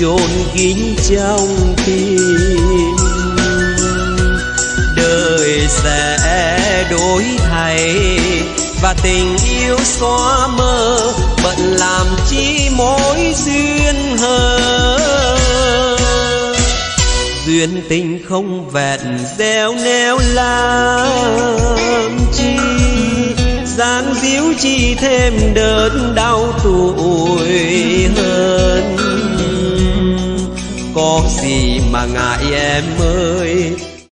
chôn kín trong tim. Đời sẽ đổi thay và tình yêu xóa mơ, bận làm chi mối duyên hờ. Duyên tình không vẹn gieo neo làm chi, gian díu chi thêm đớn đau tuổi hơn. Có gì mà ngại em ơi,